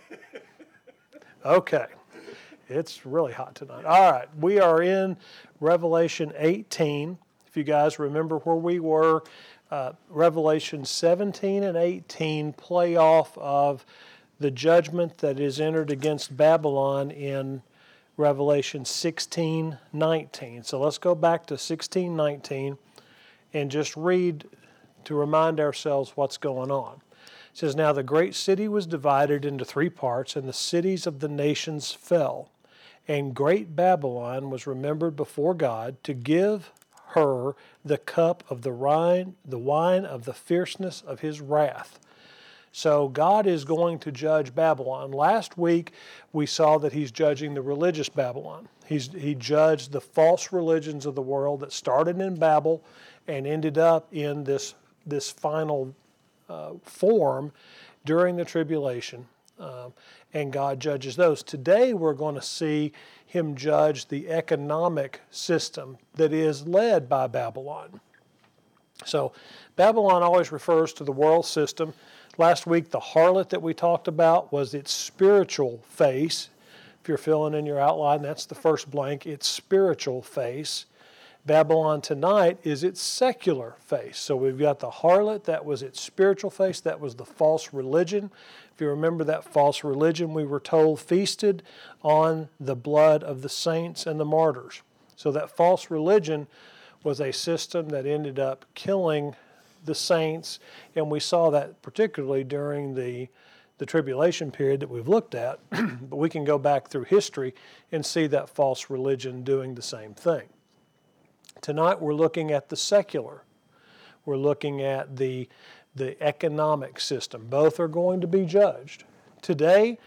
Okay. It's really hot tonight. All right. We are in Revelation 18. If you guys remember where we were, Revelation 17 and 18 play off of the judgment that is entered against Babylon in Revelation 16:19. So let's go back to 16:19 and just read to remind ourselves what's going on. It says, "Now the great city was divided into three parts, and the cities of the nations fell. And great Babylon was remembered before God to give her the cup of the wine of the fierceness of his wrath." So God is going to judge Babylon. Last week we saw that he's judging the religious Babylon. He judged the false religions of the world that started in Babel and ended up in this final form during the tribulation. And God judges those. Today we're going to see him judge the economic system that is led by Babylon. So Babylon always refers to the world system. Last week the harlot that we talked about was its spiritual face. If you're filling in your outline, that's the first blank, its spiritual face. Babylon tonight is its secular face. So we've got the harlot, that was its spiritual face, that was the false religion. If you remember that false religion, we were told feasted on the blood of the saints and the martyrs. So that false religion was a system that ended up killing the saints, and we saw that particularly during the tribulation period that we've looked at, but we can go back through history and see that false religion doing the same thing. Tonight we're looking at the secular. We're looking at the economic system. Both are going to be judged. Today,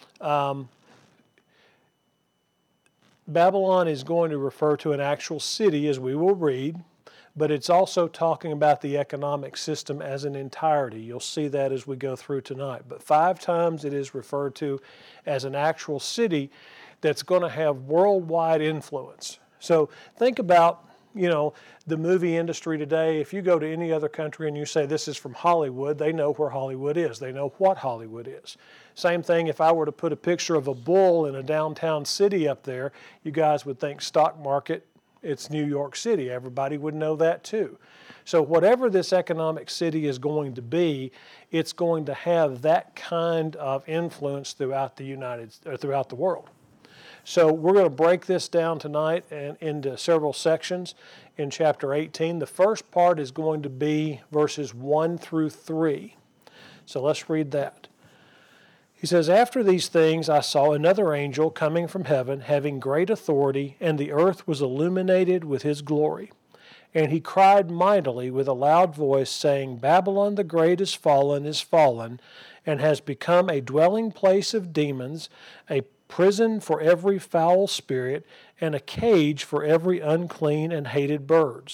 Babylon is going to refer to an actual city, as we will read, but it's also talking about the economic system as an entirety. You'll see that as we go through tonight. But 5 times it is referred to as an actual city that's going to have worldwide influence. So think about the movie industry today. If you go to any other country and you say this is from Hollywood, they know where Hollywood is. They know what Hollywood is. Same thing if I were to put a picture of a bull in a downtown city up there, you guys would think stock market, it's New York City. Everybody would know that too. So whatever this economic city is going to be, it's going to have that kind of influence throughout the world. So we're going to break this down tonight and into several sections in chapter 18. The first part is going to be verses 1 through 3. So let's read that. He says, "After these things I saw another angel coming from heaven, having great authority, and the earth was illuminated with his glory. And he cried mightily with a loud voice, saying, Babylon the great is fallen, and has become a dwelling place of demons, a prison for every foul spirit, and a cage for every unclean and hated bird.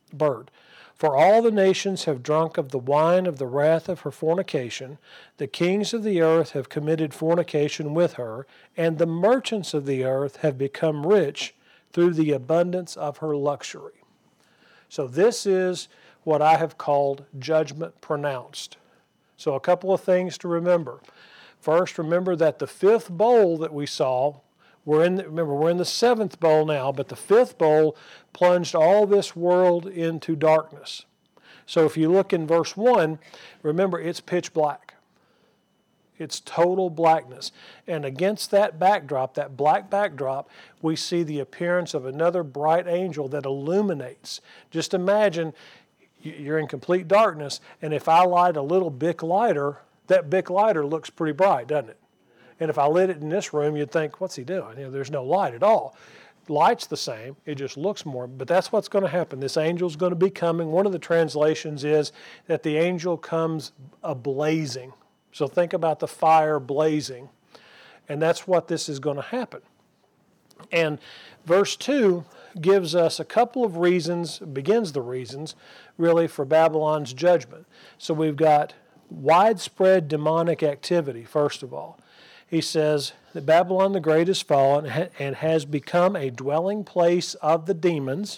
For all the nations have drunk of the wine of the wrath of her fornication. The kings of the earth have committed fornication with her, and the merchants of the earth have become rich through the abundance of her luxury." So this is what I have called judgment pronounced. So a couple of things to remember. First, remember that the 5th bowl that we saw, we're in the 7th bowl now, but the 5th bowl plunged all this world into darkness. So if you look in verse 1, remember it's pitch black. It's total blackness. And against that backdrop, that black backdrop, we see the appearance of another bright angel that illuminates. Just imagine you're in complete darkness, and if I light a little Bic lighter, that Bic lighter looks pretty bright, doesn't it? And if I lit it in this room, you'd think, what's he doing? There's no light at all. Light's the same, it just looks more, but that's what's going to happen. This angel's going to be coming. One of the translations is that the angel comes ablazing. So think about the fire blazing, and that's what this is going to happen. And verse 2 gives us a couple of reasons, begins the reasons, really, for Babylon's judgment. So we've got widespread demonic activity, first of all. He says that Babylon the Great is fallen and has become a dwelling place of the demons,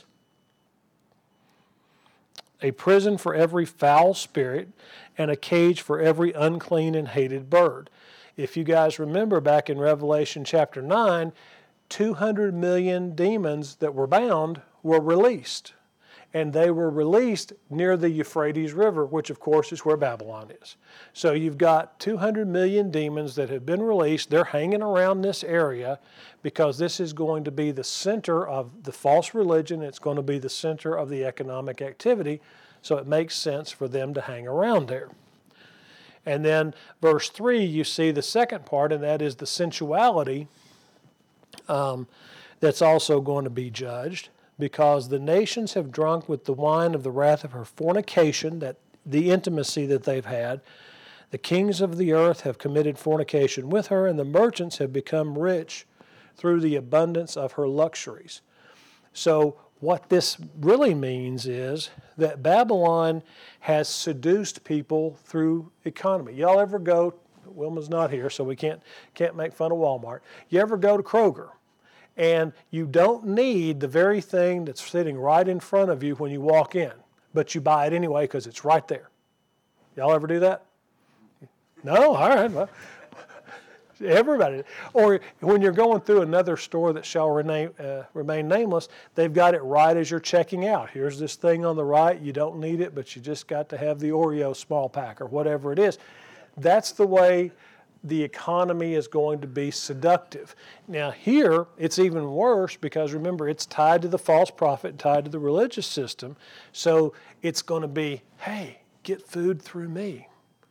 a prison for every foul spirit, and a cage for every unclean and hated bird. If you guys remember back in Revelation chapter 9, 200 million demons that were bound were released. And they were released near the Euphrates River, which of course is where Babylon is. So you've got 200 million demons that have been released. They're hanging around this area because this is going to be the center of the false religion. It's going to be the center of the economic activity. So it makes sense for them to hang around there. And then verse 3, you see the second part, and that is the sensuality that's also going to be judged. Because the nations have drunk with the wine of the wrath of her fornication, that the intimacy that they've had. The kings of the earth have committed fornication with her, and the merchants have become rich through the abundance of her luxuries. So what this really means is that Babylon has seduced people through economy. Y'all ever go, Wilma's not here, so we can't make fun of Walmart. You ever go to Kroger? And you don't need the very thing that's sitting right in front of you when you walk in, but you buy it anyway because it's right there. Y'all ever do that? No? All right. Well, everybody. Or when you're going through another store that shall remain nameless, they've got it right as you're checking out. Here's this thing on the right. You don't need it, but you just got to have the Oreo small pack or whatever it is. That's the way the economy is going to be seductive. Now here, it's even worse because remember, it's tied to the false prophet, tied to the religious system. So it's going to be, hey, get food through me.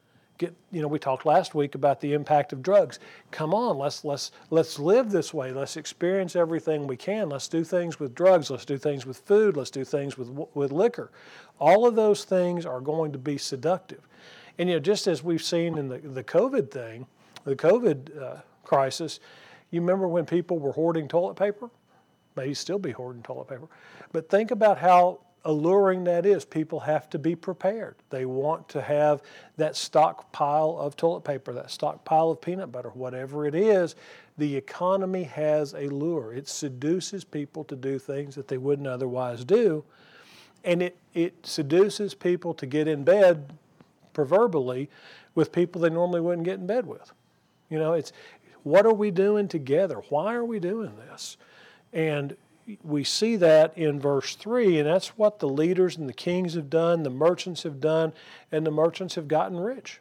We talked last week about the impact of drugs. Come on, let's live this way. Let's experience everything we can. Let's do things with drugs. Let's do things with food. Let's do things with liquor. All of those things are going to be seductive. And just as we've seen in the COVID thing, the COVID crisis, you remember when people were hoarding toilet paper? Maybe still be hoarding toilet paper. But think about how alluring that is. People have to be prepared. They want to have that stockpile of toilet paper, that stockpile of peanut butter, whatever it is. The economy has a lure. It seduces people to do things that they wouldn't otherwise do. And it seduces people to get in bed, proverbially, with people they normally wouldn't get in bed with. It's what are we doing together? Why are we doing this? And we see that in verse 3, and that's what the leaders and the kings have done, the merchants have done, and the merchants have gotten rich.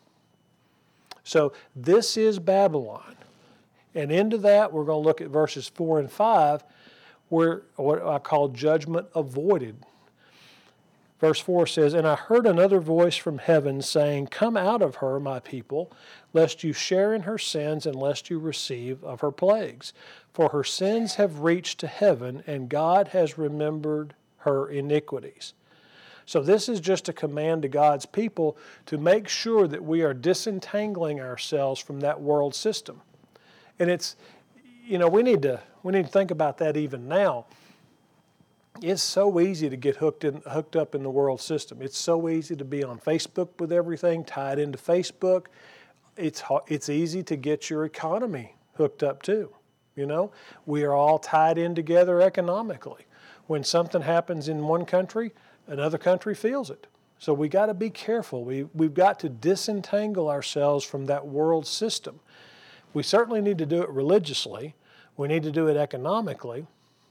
So this is Babylon. And into that, we're going to look at verses 4 and 5, where what I call judgment avoided. Verse 4 says, "And I heard another voice from heaven saying, 'Come out of her, my people, lest you share in her sins and lest you receive of her plagues. For her sins have reached to heaven, and God has remembered her iniquities.'" So this is just a command to God's people to make sure that we are disentangling ourselves from that world system. And it's, we need to think about that even now. It's so easy to get hooked up in the world system. It's so easy to be on Facebook with everything, tied into Facebook. It's easy to get your economy hooked up too. We are all tied in together economically. When something happens in one country, another country feels it. So we got to be careful. We've got to disentangle ourselves from that world system. We certainly need to do it religiously. We need to do it economically.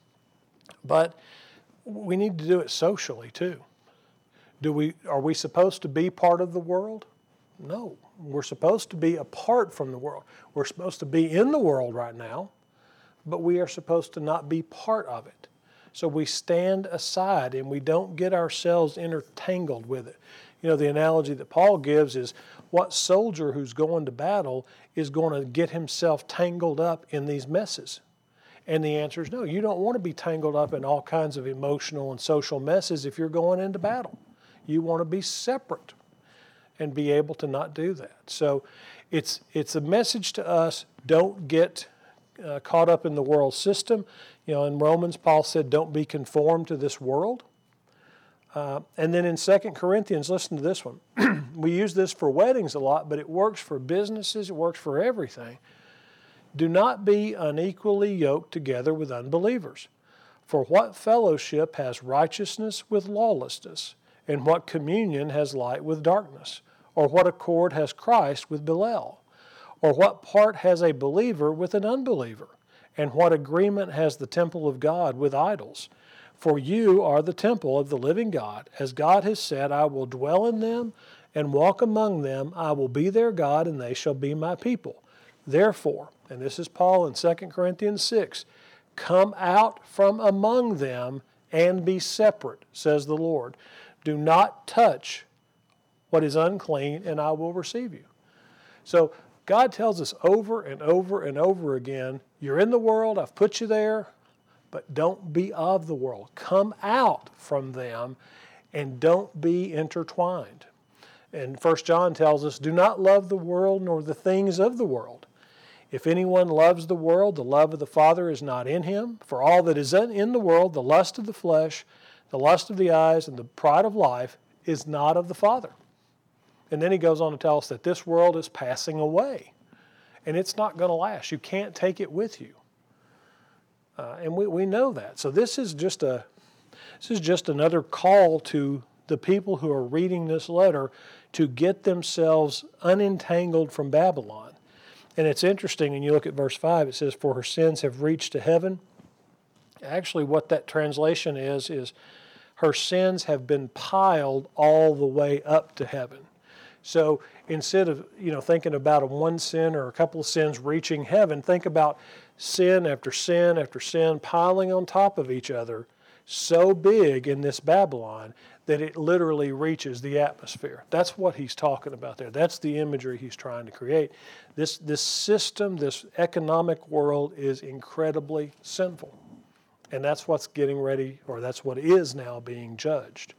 But we need to do it socially too. Are we supposed to be part of the world? No. We're supposed to be apart from the world. We're supposed to be in the world right now, but we are supposed to not be part of it. So we stand aside and we don't get ourselves intertangled with it. The analogy that Paul gives is what soldier who's going to battle is going to get himself tangled up in these messes? And the answer is no. You don't want to be tangled up in all kinds of emotional and social messes if you're going into battle. You want to be separate and be able to not do that. So it's a message to us, don't get caught up in the world system. In Romans, Paul said, don't be conformed to this world. And then in 2 Corinthians, listen to this one. We use this for weddings a lot, but it works for businesses, it works for everything. "Do not be unequally yoked together with unbelievers. For what fellowship has righteousness with lawlessness? And what communion has light with darkness? Or what accord has Christ with Belial? Or what part has a believer with an unbeliever? And what agreement has the temple of God with idols? For you are the temple of the living God. As God has said, I will dwell in them and walk among them. I will be their God, and they shall be my people. Therefore, and this is Paul in 2 Corinthians 6, come out from among them and be separate, says the Lord. Do not touch what is unclean, and I will receive you. So God tells us over and over and over again, you're in the world, I've put you there, but don't be of the world. Come out from them and don't be intertwined. And 1 John tells us, do not love the world nor the things of the world. If anyone loves the world, the love of the Father is not in him. For all that is in the world, the lust of the flesh, the lust of the eyes, and the pride of life is not of the Father. And then he goes on to tell us that this world is passing away. And it's not going to last. You can't take it with you. And we know that. So this is just another call to the people who are reading this letter to get themselves unentangled from Babylon. And it's interesting, and you look at verse 5, it says, for her sins have reached to heaven. Actually, what that translation is her sins have been piled all the way up to heaven. So instead of thinking about one sin or a couple of sins reaching heaven, think about sin after sin after sin piling on top of each other so big in this Babylon that it literally reaches the atmosphere. That's what he's talking about there. That's the imagery he's trying to create. This system, this economic world is incredibly sinful. And that's what's getting ready, or that's what is now being judged.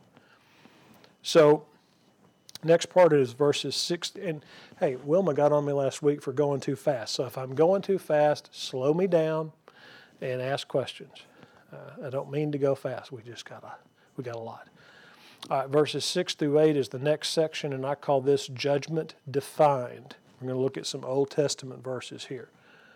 So, next part is verses 6. And hey, Wilma got on me last week for going too fast. So if I'm going too fast, slow me down and ask questions. I don't mean to go fast. We got a lot. All right, verses 6 through 8 is the next section, and I call this judgment defined. We're going to look at some Old Testament verses here.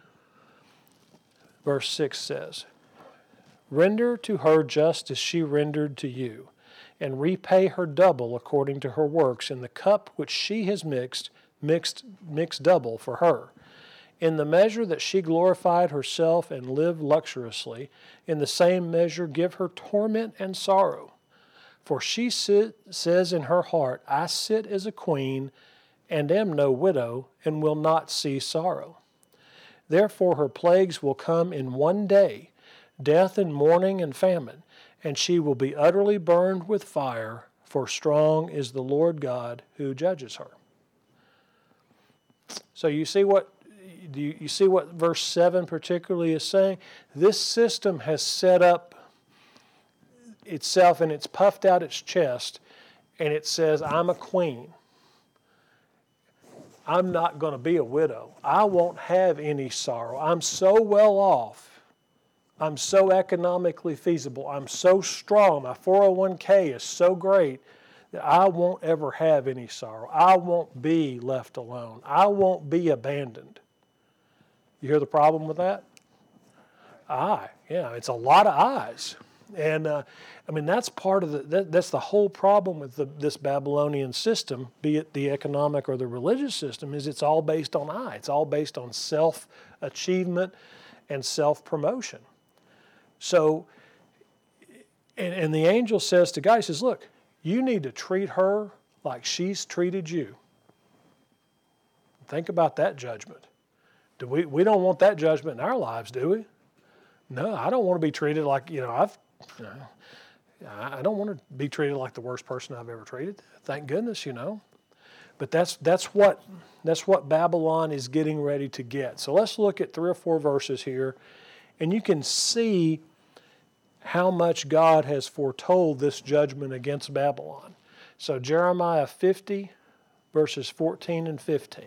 Verse 6 says, render to her just as she rendered to you, and repay her double according to her works. In the cup which she has mixed double for her. In the measure that she glorified herself and lived luxuriously, in the same measure give her torment and sorrow. For she says in her heart, I sit as a queen, and am no widow, and will not see sorrow. Therefore her plagues will come in one day, death and mourning and famine, and she will be utterly burned with fire, for strong is the Lord God who judges her. So you see what verse 7 particularly is saying? This system has set up itself, and it's puffed out its chest, and it says, I'm a queen. I'm not going to be a widow. I won't have any sorrow. I'm so well off. I'm so economically feasible. I'm so strong. My 401k is so great that I won't ever have any sorrow. I won't be left alone. I won't be abandoned. You hear the problem with that? It's a lot of eyes. And that's part of that's the whole problem with this Babylonian system, be it the economic or the religious system, is it's all based on I. It's all based on self-achievement and self-promotion. So, and the angel says to God, he says, look, you need to treat her like she's treated you. Think about that judgment. We don't want that judgment in our lives, do we? No, I don't want to be treated like, I don't want to be treated like the worst person I've ever treated. Thank goodness, But that's what Babylon is getting ready to get. So let's look at 3 or 4 verses here, and you can see how much God has foretold this judgment against Babylon. So Jeremiah 50, verses 14 and 15.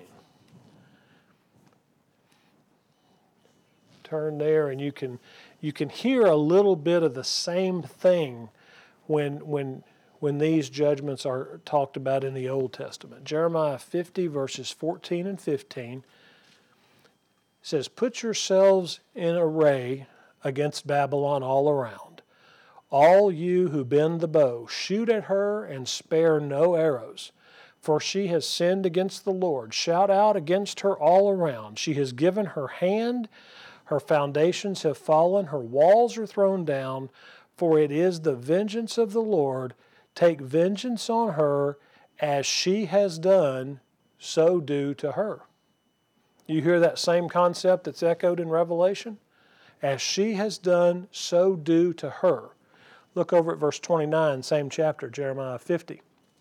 Turn there, and you can hear a little bit of the same thing when these judgments are talked about in the Old Testament. Jeremiah 50, verses 14 and 15 says, put yourselves in array against Babylon all around. All you who bend the bow, shoot at her and spare no arrows. for she has sinned against the Lord. Shout out against her all around. She has given her hand, her foundations have fallen, her walls are thrown down, for it is the vengeance of the Lord. Take vengeance on her, as she has done, so do to her. You hear that same concept that's echoed in Revelation? As she has done, so do to her. Look over at verse 29, same chapter, Jeremiah 50.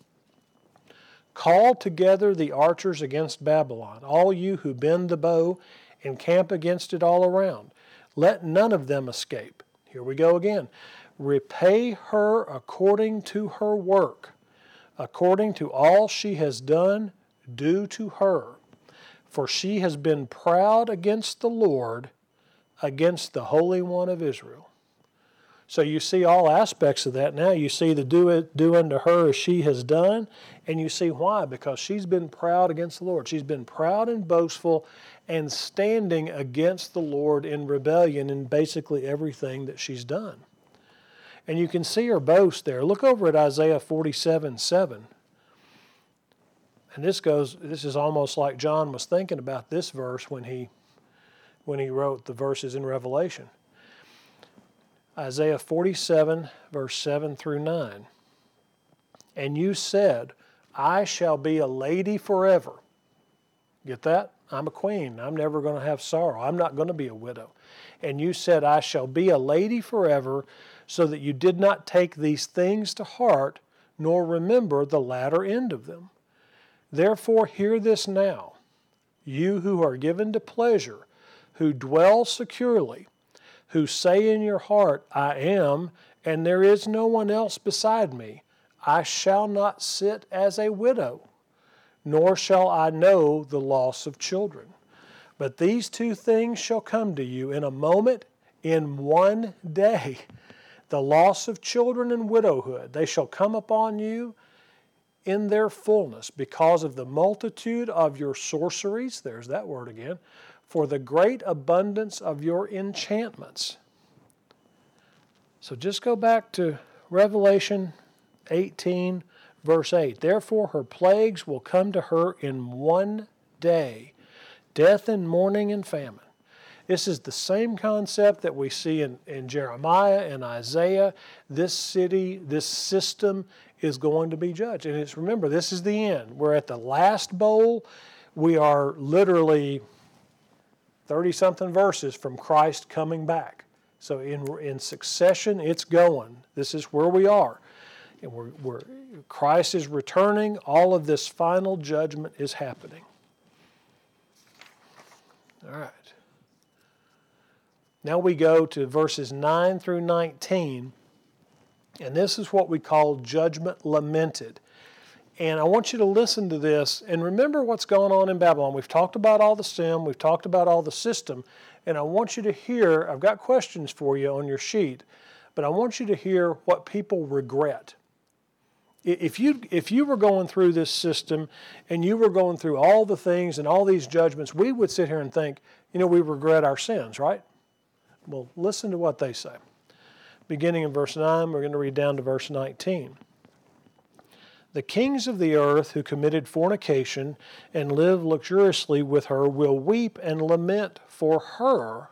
Call together the archers against Babylon, all you who bend the bow and camp against it all around. Let none of them escape. Here we go again. Repay her according to her work, according to all she has done, do to her. For she has been proud against the Lord, against the Holy One of Israel. So you see all aspects of that now. You see the do unto her as she has done, and you see why. Because she's been proud against the Lord. She's been proud and boastful and standing against the Lord in rebellion in basically everything that she's done. And you can see her boast there. Look over at Isaiah 47:7. And this is almost like John was thinking about this verse when he wrote the verses in Revelation. Isaiah 47, verse 7 through 9. And you said, I shall be a lady forever. Get that? I'm a queen. I'm never going to have sorrow. I'm not going to be a widow. And you said, I shall be a lady forever, so that you did not take these things to heart, nor remember the latter end of them. Therefore hear this now, you who are given to pleasure, who dwell securely, who say in your heart, I am, and there is no one else beside me. I shall not sit as a widow, nor shall I know the loss of children. But these two things shall come to you in a moment, in one day, the loss of children and widowhood. They shall come upon you in their fullness, because of the multitude of your sorceries, there's that word again, for the great abundance of your enchantments. So just go back to Revelation 18, verse 8. Therefore her plagues will come to her in one day, death and mourning and famine. This is the same concept that we see in Jeremiah and Isaiah. This city, this system is going to be judged. And remember, this is the end. We're at the last bowl. We are literally 30-something verses from Christ coming back. So in succession, it's going. This is where we are. And Christ is returning. All of this final judgment is happening. All right. Now we go to verses 9 through 19, and this is what we call judgment lamented. And I want you to listen to this and remember what's going on in Babylon. We've talked about all the sin, we've talked about all the system, and I want you to hear, I've got questions for you on your sheet, but I want you to hear what people regret. If you were going through this system and you were going through all the things and all these judgments, we would sit here and think, we regret our sins, right? Well, listen to what they say. Beginning in verse 9, we're going to read down to verse 19. The kings of the earth who committed fornication and lived luxuriously with her will weep and lament for her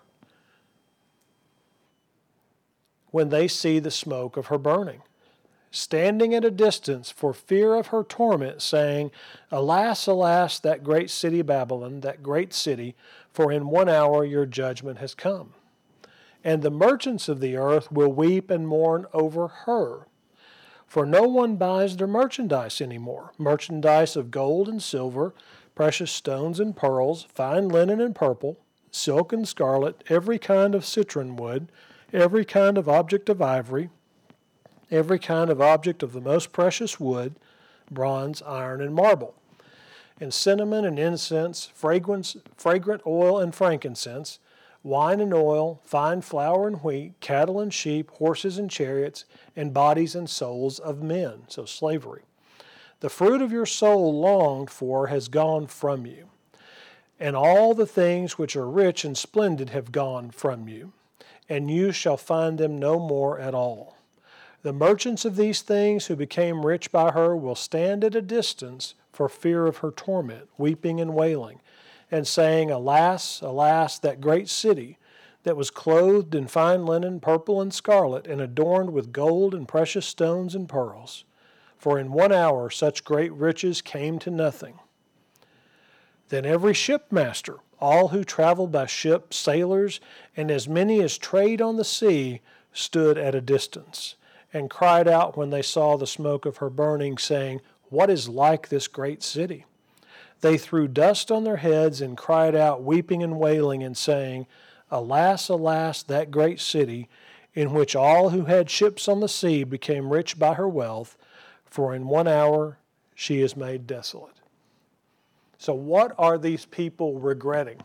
when they see the smoke of her burning, standing at a distance for fear of her torment, saying, Alas, alas, that great city Babylon, that great city, for in 1 hour your judgment has come. And the merchants of the earth will weep and mourn over her. For no one buys their merchandise anymore, merchandise of gold and silver, precious stones and pearls, fine linen and purple, silk and scarlet, every kind of citron wood, every kind of object of ivory, every kind of object of the most precious wood, bronze, iron, and marble, and cinnamon and incense, fragrant oil and frankincense, wine and oil, fine flour and wheat, cattle and sheep, horses and chariots, and bodies and souls of men, so slavery. The fruit of your soul longed for has gone from you, and all the things which are rich and splendid have gone from you, and you shall find them no more at all. The merchants of these things who became rich by her will stand at a distance for fear of her torment, weeping and wailing, and saying, Alas, alas, that great city that was clothed in fine linen, purple and scarlet, and adorned with gold and precious stones and pearls. For in 1 hour such great riches came to nothing. Then every shipmaster, all who traveled by ship, sailors, and as many as trade on the sea, stood at a distance, and cried out when they saw the smoke of her burning, saying, What is like this great city? They threw dust on their heads and cried out, weeping and wailing, and saying, Alas, alas, that great city, in which all who had ships on the sea became rich by her wealth, for in 1 hour she is made desolate. So what are these people regretting?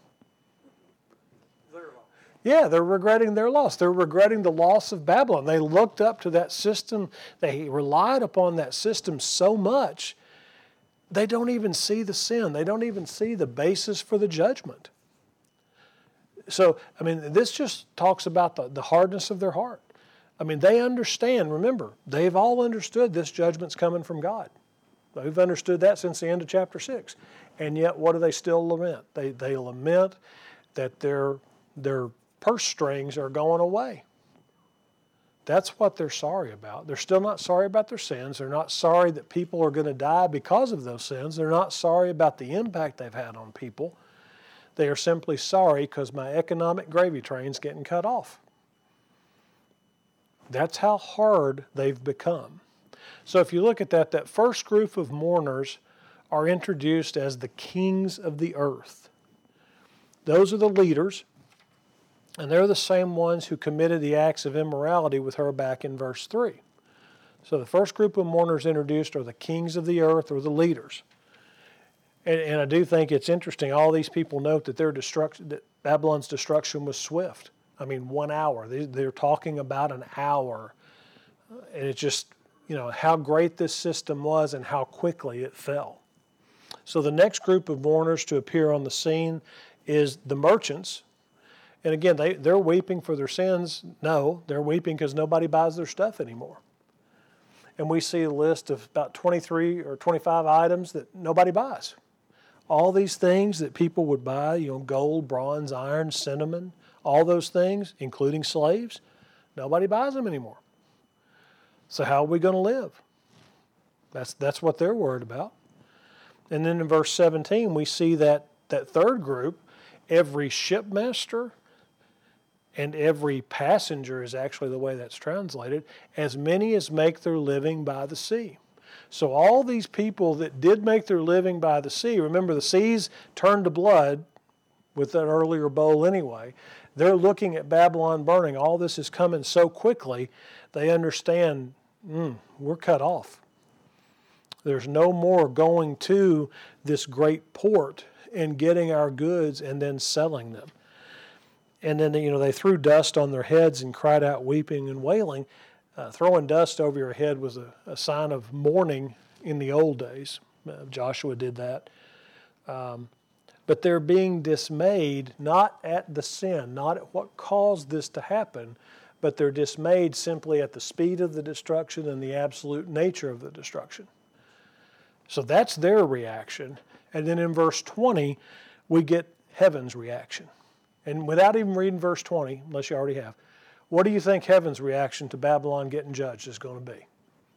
Their loss. Yeah, they're regretting their loss. They're regretting the loss of Babylon. They looked up to that system. They relied upon that system so much, they don't even see the sin. They don't even see the basis for the judgment. So, I mean, this just talks about the hardness of their heart. I mean, they understand, remember, they've all understood this judgment's coming from God. They've understood that since the end of chapter 6. And yet, what do they still lament? They lament that their purse strings are going away. That's what they're sorry about. They're still not sorry about their sins. They're not sorry that people are going to die because of those sins. They're not sorry about the impact they've had on people. They are simply sorry because my economic gravy train's getting cut off. That's how hard they've become. So if you look at that first group of mourners are introduced as the kings of the earth. Those are the leaders, and they're the same ones who committed the acts of immorality with her back in verse 3. So the first group of mourners introduced are the kings of the earth, or the leaders. And I do think it's interesting, all these people note that that Babylon's destruction was swift. I mean, 1 hour. They're talking about an hour. And it's just, how great this system was and how quickly it fell. So the next group of mourners to appear on the scene is the merchants. And again, they're weeping for their sins. No, they're weeping because nobody buys their stuff anymore. And we see a list of about 23 or 25 items that nobody buys. All these things that people would buy, gold, bronze, iron, cinnamon, all those things, including slaves, nobody buys them anymore. So how are we going to live? That's what they're worried about. And then in verse 17, we see that third group, every shipmaster and every passenger is actually the way that's translated, as many as make their living by the sea. So all these people that did make their living by the sea, remember the seas turned to blood with that earlier bowl anyway. They're looking at Babylon burning. All this is coming so quickly, they understand, we're cut off. There's no more going to this great port and getting our goods and then selling them. And then, they threw dust on their heads and cried out weeping and wailing. Throwing dust over your head was a sign of mourning in the old days. Joshua did that. But they're being dismayed not at the sin, not at what caused this to happen, but they're dismayed simply at the speed of the destruction and the absolute nature of the destruction. So that's their reaction. And then in verse 20, we get heaven's reaction. And without even reading verse 20, unless you already have, what do you think heaven's reaction to Babylon getting judged is going to be?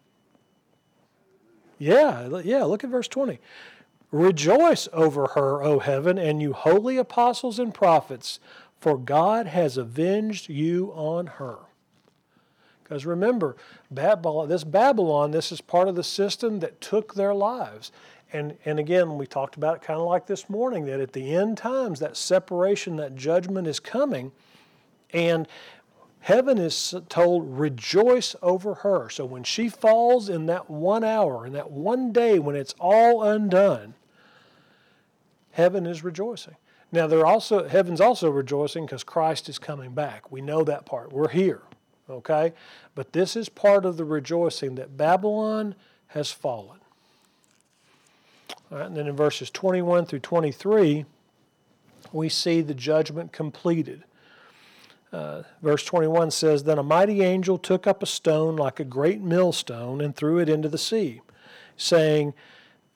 Yeah, look at verse 20. Rejoice over her, O heaven, and you holy apostles and prophets, for God has avenged you on her. Because remember, Babylon, this is part of the system that took their lives. And again, we talked about it kind of like this morning, that at the end times, that separation, that judgment is coming, and heaven is told, rejoice over her. So when she falls in that 1 hour, in that one day when it's all undone, heaven is rejoicing. Now, heaven's also rejoicing because Christ is coming back. We know that part. We're here, okay? But this is part of the rejoicing that Babylon has fallen. All right, and then in verses 21 through 23, we see the judgment completed. Verse 21 says, Then a mighty angel took up a stone like a great millstone and threw it into the sea, saying,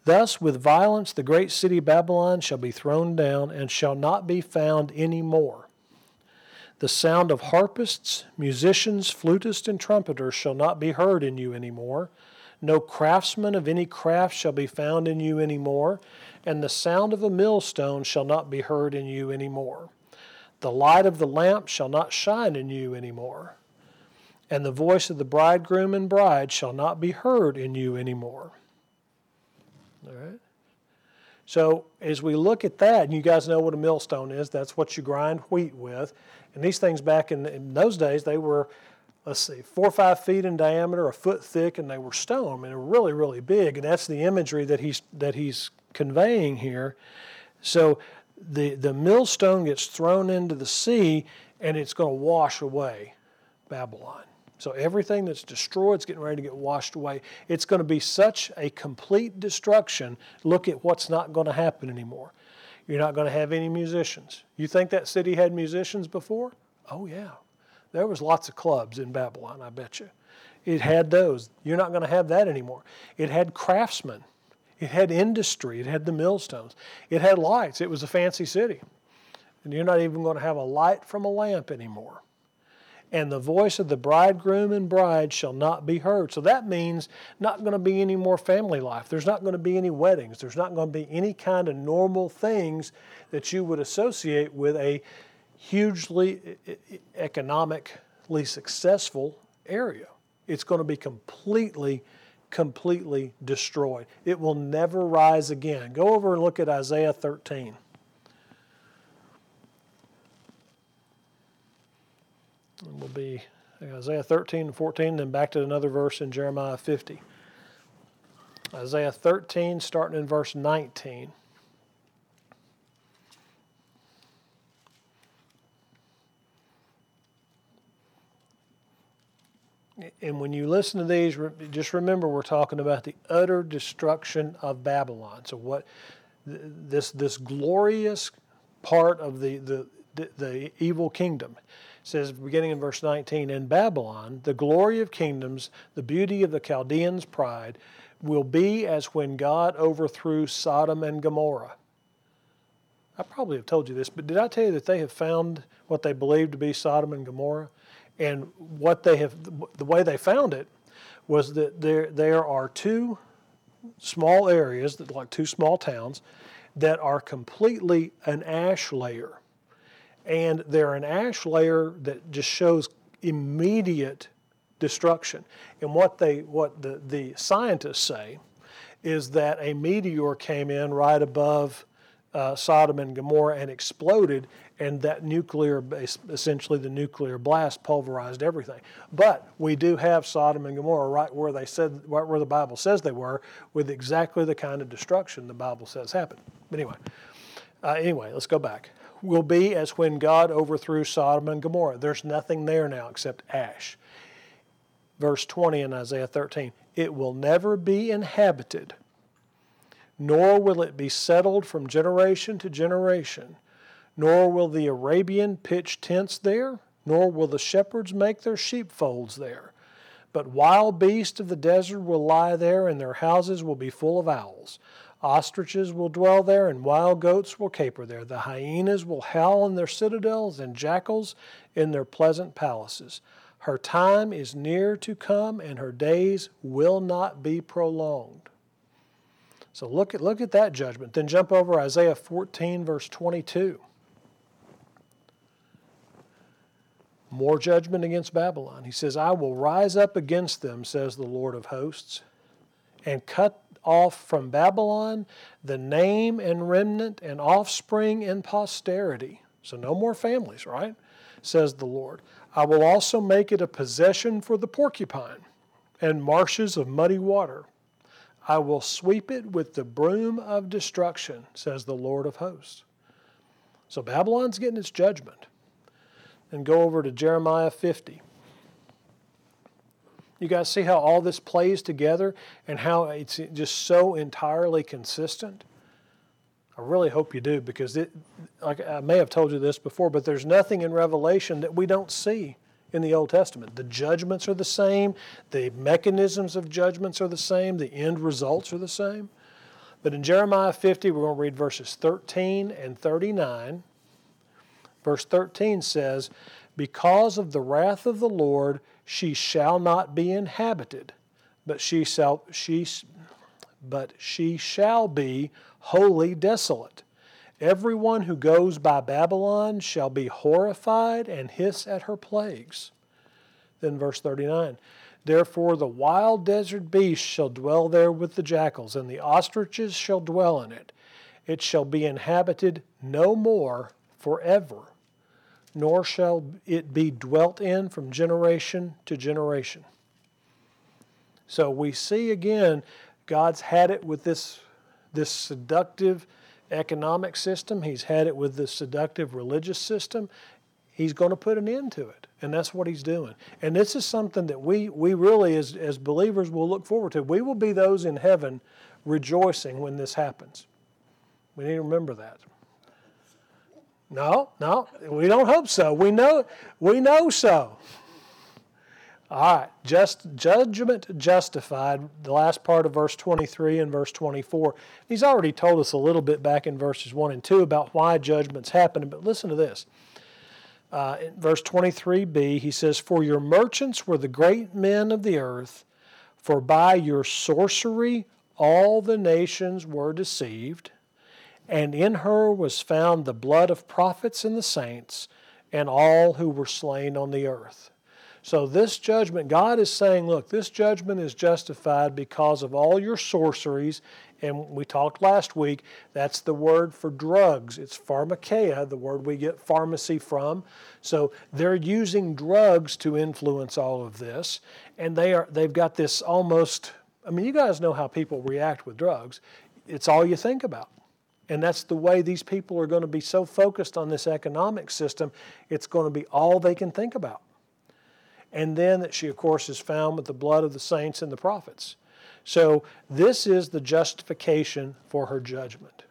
Thus with violence the great city Babylon shall be thrown down and shall not be found any more. The sound of harpists, musicians, flutists, and trumpeters shall not be heard in you any more. No craftsman of any craft shall be found in you any more, and the sound of a millstone shall not be heard in you any more. The light of the lamp shall not shine in you any more, and the voice of the bridegroom and bride shall not be heard in you any more. All right? So as we look at that, and you guys know what a millstone is, that's what you grind wheat with. And these things back in those days, they were, 4 or 5 feet in diameter, a foot thick, and they were stone. And they were really, really big. And that's the imagery that he's conveying here. So the millstone gets thrown into the sea, and it's going to wash away Babylon. So everything that's destroyed is getting ready to get washed away. It's going to be such a complete destruction. Look at what's not going to happen anymore. You're not going to have any musicians. You think that city had musicians before? Oh, yeah. There was lots of clubs in Babylon, I bet you. It had those. You're not going to have that anymore. It had craftsmen. It had industry. It had the millstones. It had lights. It was a fancy city. And you're not even going to have a light from a lamp anymore. And the voice of the bridegroom and bride shall not be heard. So that means not going to be any more family life. There's not going to be any weddings. There's not going to be any kind of normal things that you would associate with a hugely economically successful area. It's going to be completely destroyed. It will never rise again. Go over and look at Isaiah 13. And we'll be Isaiah 13 and 14, then back to another verse in Jeremiah 50. Isaiah 13, starting in verse 19. And when you listen to these, just remember we're talking about the utter destruction of Babylon. So what this glorious part of the evil kingdom says, beginning in verse 19, in Babylon, the glory of kingdoms, the beauty of the Chaldeans' pride, will be as when God overthrew Sodom and Gomorrah. I probably have told you this, but did I tell you that they have found what they believe to be Sodom and Gomorrah? And the way they found it was that there are 2 small areas, like 2 small towns, that are completely an ash layer. And they're an ash layer that just shows immediate destruction. And what the scientists say is that a meteor came in right above Sodom and Gomorrah and exploded, and that essentially the nuclear blast pulverized everything. But we do have Sodom and Gomorrah right where the Bible says they were, with exactly the kind of destruction the Bible says happened. But anyway, let's go back. Will be as when God overthrew Sodom and Gomorrah. There's nothing there now except ash. Verse 20 in Isaiah 13, it will never be inhabited, nor will it be settled from generation to generation, nor will the Arabian pitch tents there, nor will the shepherds make their sheepfolds there. But wild beasts of the desert will lie there, and their houses will be full of owls. Ostriches will dwell there, and wild goats will caper there. The hyenas will howl in their citadels, and jackals in their pleasant palaces. Her time is near to come, and her days will not be prolonged. So look at that judgment. Then jump over Isaiah 14, verse 22. More judgment against Babylon. He says, I will rise up against them, says the Lord of hosts, and cut off from Babylon the name and remnant and offspring and posterity. So no more families, right? Says the Lord. I will also make it a possession for the porcupine and marshes of muddy water. I will sweep it with the broom of destruction, says the Lord of hosts. So Babylon's getting its judgment. And go over to Jeremiah 50. You guys see how all this plays together and how it's just so entirely consistent? I really hope you do, because like I may have told you this before, but there's nothing in Revelation that we don't see in the Old Testament. The judgments are the same. The mechanisms of judgments are the same. The end results are the same. But in Jeremiah 50, we're going to read verses 13 and 39. Verse 13 says, because of the wrath of the Lord, she shall not be inhabited, but she shall be wholly desolate. Everyone who goes by Babylon shall be horrified and hiss at her plagues. Then verse 39, therefore the wild desert beasts shall dwell there with the jackals, and the ostriches shall dwell in it. It shall be inhabited no more forever, nor shall it be dwelt in from generation to generation. So we see again, God's had it with this seductive economic system. He's had it with this seductive religious system. He's going to put an end to it, and that's what he's doing. And this is something that we really, as believers, will look forward to. We will be those in heaven rejoicing when this happens. We need to remember that. No, we don't hope so. We know so. All right, judgment justified, the last part of verse 23 and verse 24. He's already told us a little bit back in verses 1 and 2 about why judgment's happening, but listen to this. In verse 23b, he says, for your merchants were the great men of the earth, for by your sorcery all the nations were deceived, and in her was found the blood of prophets and the saints, and all who were slain on the earth. So this judgment, God is saying, look, this judgment is justified because of all your sorceries. And we talked last week, that's the word for drugs. It's pharmakeia, the word we get pharmacy from. So they're using drugs to influence all of this. And they've got this almost, you guys know how people react with drugs. It's all you think about. And that's the way these people are going to be so focused on this economic system, it's going to be all they can think about. And then that she, of course, is found with the blood of the saints and the prophets. So this is the justification for her judgment.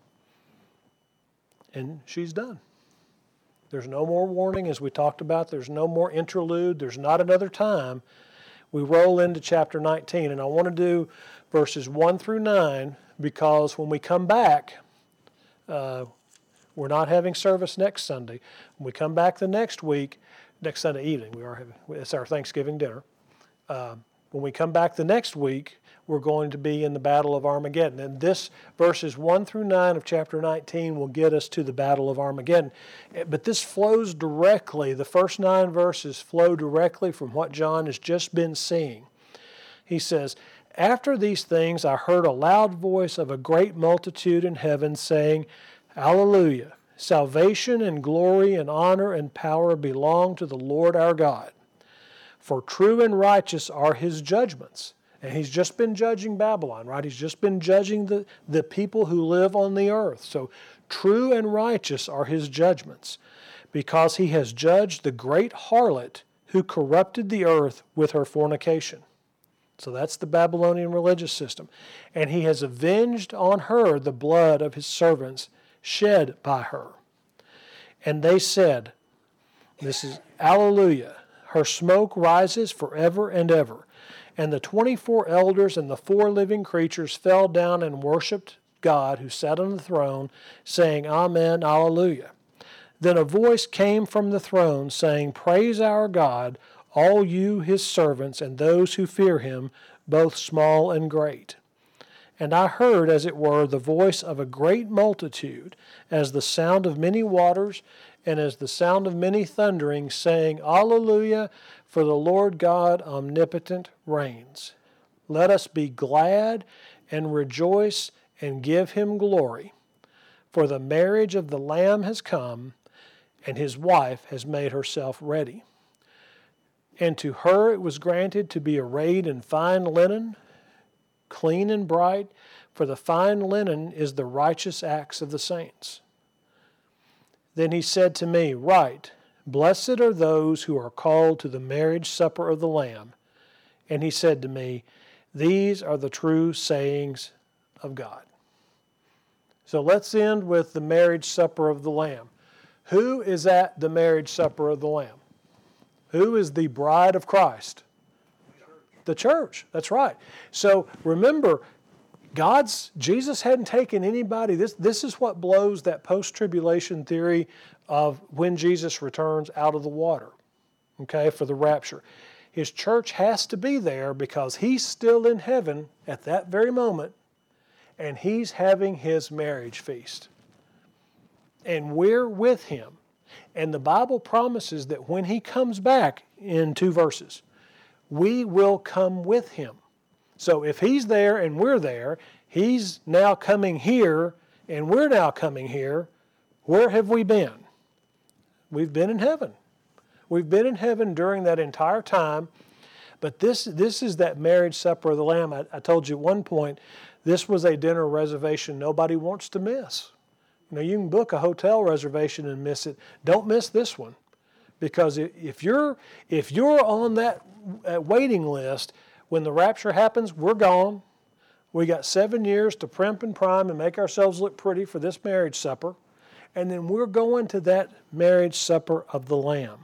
And she's done. There's no more warning, as we talked about. There's no more interlude. There's not another time. We roll into chapter 19. And I want to do verses 1 through 9 because when we come back, we're not having service next Sunday. When we come back the next week, next Sunday evening, it's our Thanksgiving dinner. When we come back the next week, we're going to be in the Battle of Armageddon. And this verses 1 through 9 of chapter 19 will get us to the Battle of Armageddon. But this flows directly, the first 9 verses flow directly from what John has just been seeing. He says, after these things I heard a loud voice of a great multitude in heaven saying, Hallelujah! Salvation and glory and honor and power belong to the Lord our God. For true and righteous are his judgments. And he's just been judging Babylon, right? He's just been judging the people who live on the earth. So true and righteous are his judgments, because he has judged the great harlot who corrupted the earth with her fornication. So that's the Babylonian religious system. And he has avenged on her the blood of his servants shed by her. And they said, this is Alleluia, her smoke rises forever and ever. And the 24 elders and the 4 living creatures fell down and worshipped God who sat on the throne, saying, Amen, Alleluia. Then a voice came from the throne, saying, Praise our God, all you his servants and those who fear him, both small and great. And I heard, as it were, the voice of a great multitude, as the sound of many waters, and as the sound of many thunderings, saying, Alleluia, for the Lord God omnipotent reigns. Let us be glad and rejoice and give him glory. For the marriage of the Lamb has come, and his wife has made herself ready. And to her it was granted to be arrayed in fine linen, clean and bright, for the fine linen is the righteous acts of the saints. Then he said to me, Write, blessed are those who are called to the marriage supper of the Lamb. And he said to me, These are the true sayings of God. So let's end with the marriage supper of the Lamb. Who is at the marriage supper of the Lamb? Who is the bride of Christ? The church. That's right. So remember, Jesus hadn't taken anybody. This is what blows that post-tribulation theory of when Jesus returns out of the water, okay, for the rapture. His church has to be there because he's still in heaven at that very moment, and he's having his marriage feast. And we're with him. And the Bible promises that when he comes back, in 2 verses, we will come with him. So if he's there and we're there, he's now coming here and we're now coming here. Where have we been? We've been in heaven. We've been in heaven during that entire time. But this is that marriage supper of the Lamb. I told you at one point, this was a dinner reservation nobody wants to miss. You know, you can book a hotel reservation and miss it. Don't miss this one. Because if you're on that waiting list, when the rapture happens, we're gone. We got 7 years to primp and prime and make ourselves look pretty for this marriage supper. And then we're going to that marriage supper of the Lamb.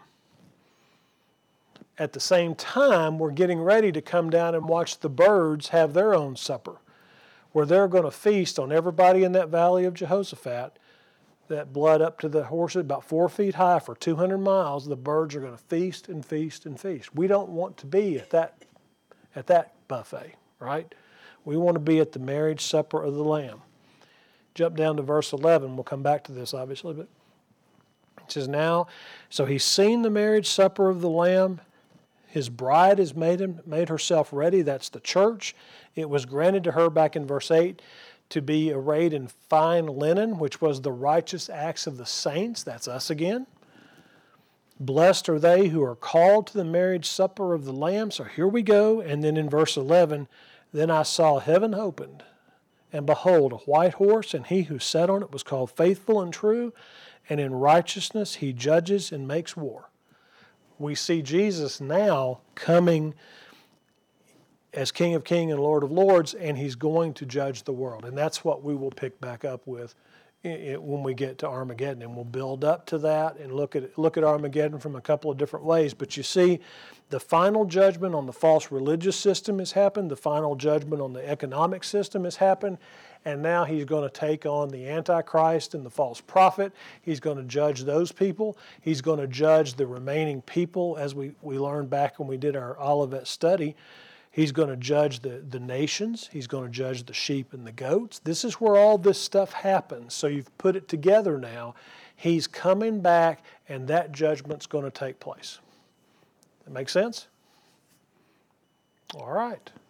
At the same time, we're getting ready to come down and watch the birds have their own supper, where they're going to feast on everybody in that valley of Jehoshaphat. That blood up to the horses, about 4 feet high for 200 miles, the birds are going to feast and feast and feast. We don't want to be at that buffet, right? We want to be at the marriage supper of the Lamb. Jump down to verse 11. We'll come back to this, obviously. But it says, now, so he's seen the marriage supper of the Lamb. His bride has made herself ready. That's the church. It was granted to her back in verse 8 to be arrayed in fine linen, which was the righteous acts of the saints. That's us again. Blessed are they who are called to the marriage supper of the Lamb. So here we go. And then in verse 11, then I saw heaven opened, and behold, a white horse, and he who sat on it was called Faithful and True, and in righteousness he judges and makes war. We see Jesus now coming as King of Kings and Lord of Lords, and he's going to judge the world. And that's what we will pick back up with when we get to Armageddon. And we'll build up to that and look at Armageddon from a couple of different ways. But you see, the final judgment on the false religious system has happened. The final judgment on the economic system has happened. And now he's going to take on the Antichrist and the false prophet. He's going to judge those people. He's going to judge the remaining people, as we learned back when we did our Olivet study. He's going to judge the nations. He's going to judge the sheep and the goats. This is where all this stuff happens. So you've put it together now. He's coming back, and that judgment's going to take place. That make sense? All right.